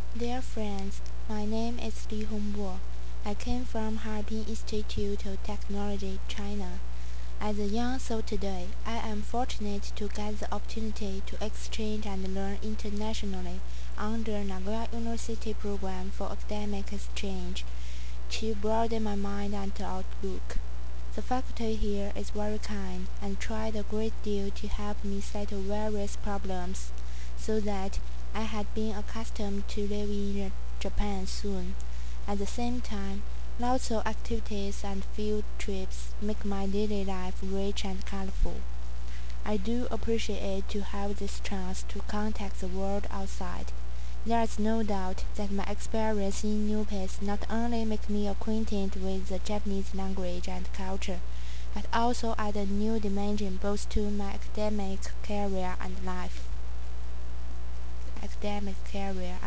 Dear friends, my name is Li Hongbo. I came from Harbin Institute of Technology, China. As a young soul today, I am fortunate to get the opportunity to exchange and learn internationally under Nagoya University program for academic exchange to broaden my mind and outlook. The faculty here is very kind and tried a great deal to help me settle various problems, so that I had been accustomed to living in Japan soon. At the same time, lots of activities and field trips make my daily life rich and colorful. I do appreciate to have this chance to contact the world outside. There is no doubt that my experience in new place not only make me acquainted with the Japanese language and culture, but also add a new dimension both to my academic career